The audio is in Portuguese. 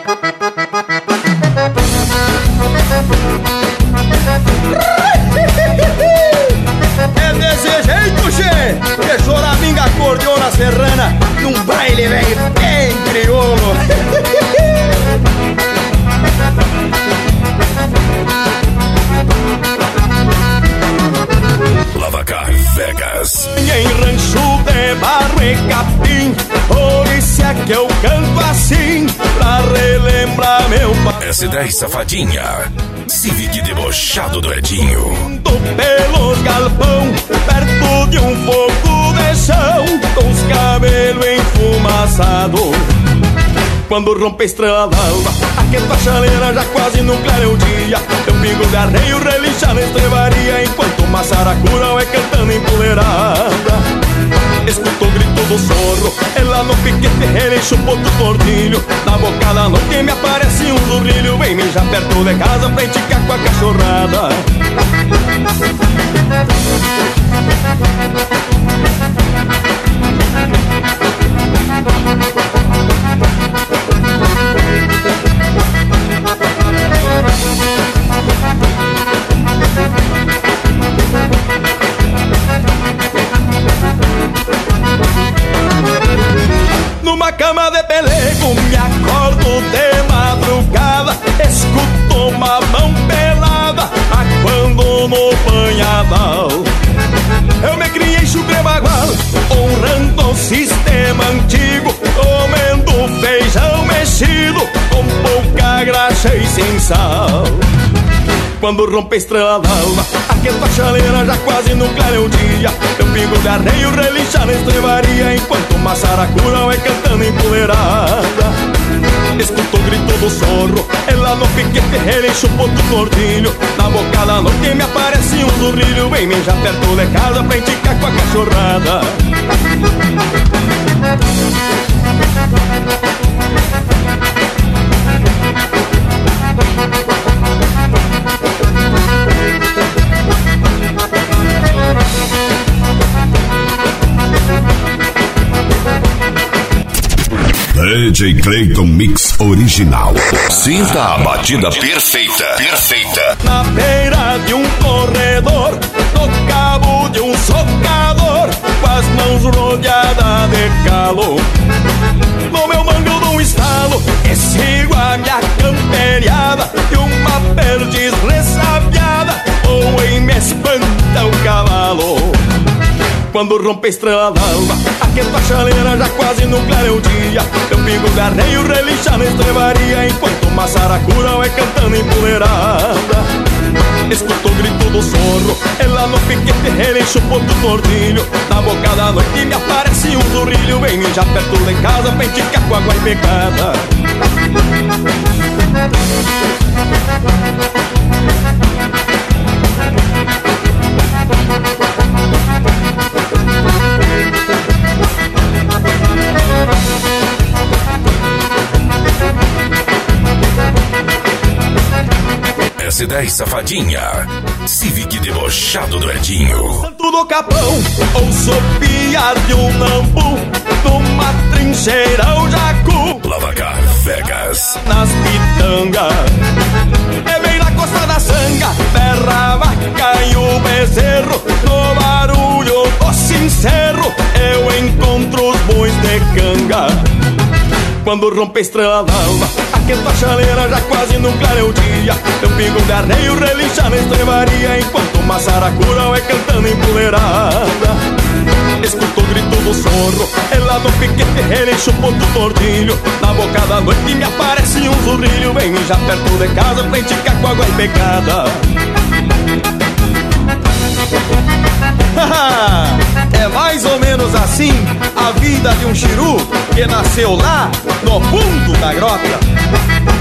É desse jeito, che, que choraminga acordeona serrana num baile velho bem crioulo. Lavacar Vegas. Em rancho de barro e capim, polícia que eu canto assim pra relembrar meu pai. S10 Safadinha, Civic debochado do Edinho. Pelos galpão, perto de um fogo de chão, com os cabelos enfumaçados. Quando rompe a estrela d'alva, aquela chaleira já quase no clareio dia. Eu pingo de arreio, relincha na estrebaria, enquanto uma saracura vai cantando empoleirada. Escuto o grito do sorro, ela no piquete relincha o ponto tordilho. Na boca da noite me aparece um zurrilho, vem mijar perto de casa pra enticar com a cachorrada. Numa cama de pelego me acordo de madrugada, escuto uma mão pelada aquando no banhadal. Eu me criei chucre bagual, honrando o sistema antigo, comendo feijão mexido com pouca graxa e sem sal. Quando rompe a estrela d'alva, aquela chaleira já quase no clareio dia. Eu pingo de arreio, relincha na estrebaria, enquanto uma saracura vai cantando empoleirada. Escuto o grito do sorro, ela no piquete relincha o ponto tordilho. Na boca da noite me aparece um zurrilho, vem mijar perto de casa pra enticar com a cachorrada. DJ Clayton Mix Original. Sinta a batida perfeita. Perfeita. Na beira de um corredor, no cabo de um socador, com as mãos rodeadas de calor. No meu mango de um estalo, que sigo a minha camperiada, e uma perdiz ressabiada, ou em me espanta o cavalo. Quando rompe a estrela d'alva, aquela chaleira já quase no clareio dia. Eu pingo de arreio, relincha na estrebaria, enquanto uma saracura vai cantando empoleirada. Escuto o grito do sorro, ela no piquete relincha o ponto tordilho. Na boca da noite me aparece um zurrilho, vem mijar perto de casa pra enticar com água e pecada. S10 Safadinha, Civic debochado do Edinho. Santo do Capão, ou sopia de um nambu, numa trincheira ou jacu. Lavacar Vegas. Nas pitangas, é bem na costa da sanga, berra a vaca e o bezerro. No barulho do sincero, eu encontro os bois de canga. Quando rompe a estrela d'alva, aquela chaleira já quase no clareio dia. Eu pingo de arreio, relincha na estrebaria, enquanto uma saracura vai cantando empoleirada. Escuto o grito do sorro, ela no piquete relincha o ponto tordilho. Na boca da noite me aparece um zurrilho, vem mijar perto de casa pra enticar com água e pecada. É mais ou menos assim a vida de um chiru que nasceu lá no fundo da grota.